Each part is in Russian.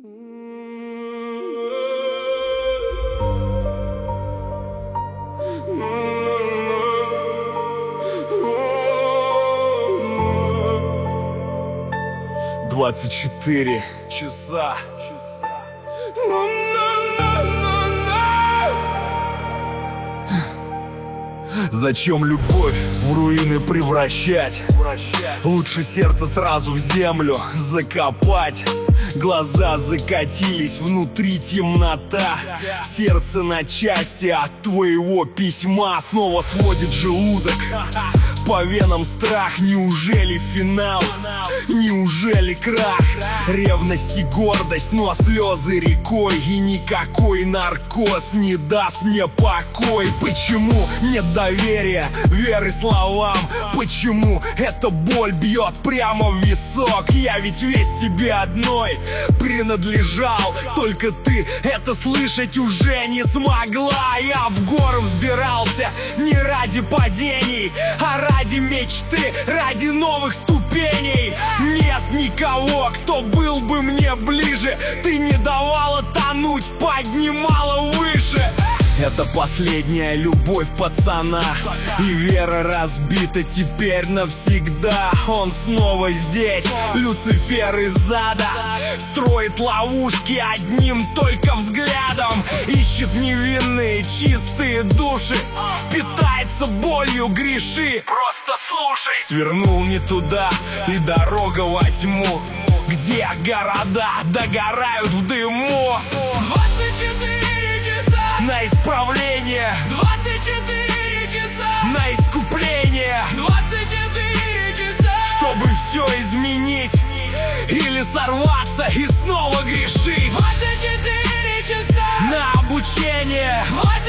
«24 часа». Зачем любовь в руины превращать? Лучше сердце сразу в землю закопать. Глаза закатились, внутри темнота. Сердце на части от твоего письма. Снова сводит желудок, по венам страх. Неужели финал? Неужели крах? Ревность и гордость, но слезы рекой. И никакой наркоз не даст мне покой. Почему нет доверия, веры словам? Почему эта боль бьет прямо в висок? Я ведь весь тебе одной принадлежал. Только ты это слышать уже не смогла. Я в гору взбирался не ради падений, а ради мечты, ради новых ступеней. Нет никого, кто был бы мне ближе. Ты не давала тонуть, поднимала выше. Это последняя любовь пацана, и вера разбита теперь навсегда. Он снова здесь, Люцифер из ада, строит ловушки одним только взглядом. Ищет невинные чистые души, питается болью, греши. Просто слушай. Свернул не туда, и дорога во тьму, где города догорают в дыму. 24 часа на исправление, 24 часа на искупление, 24 часа чтобы все изменить или сорваться и снова грешить. 24 часа На обучение,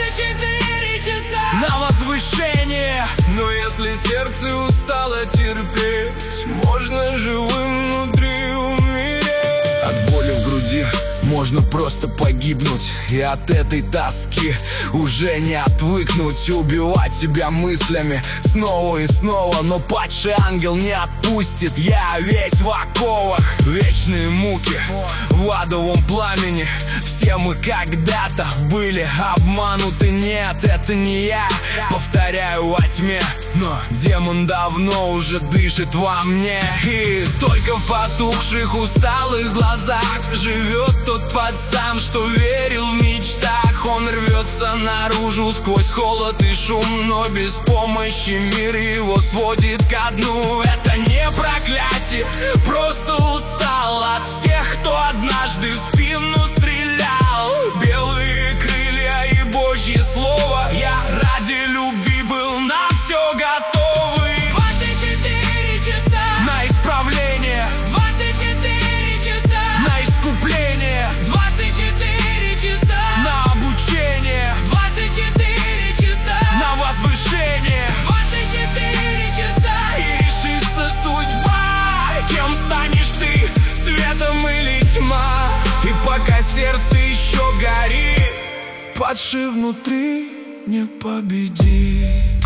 24 часа на возвышение. Но если сердце устало терпеть, можно живым внутри умереть. От боли в груди можно просто погибнуть, и от этой тоски уже не отвыкнуть. Убивать себя мыслями снова и снова, но падший ангел не отпустит. Я весь в оковах, вечные муки в адовом пламени. Все мы когда-то были обмануты. Нет, это не я, повторяю во тьме, но демон давно уже дышит во мне. И только в потухших усталых глазах живет тот пацан, что верил в мечтах. Он рвется наружу сквозь холод и шум, но без помощи мир его сводит ко дну. Это не проклятие, просто устал от всех, кто однажды в спину стрелял. Белые крылья и Божье слово, я ради любви был на все готовый. 24 часа На исправление, 24 часа на искупление, 24 часа на обучение, 24 часа на возвышение. 24 часа И решится судьба, кем станешь ты, светом или тьма. И пока сердце еще горит, падший внутри не победит.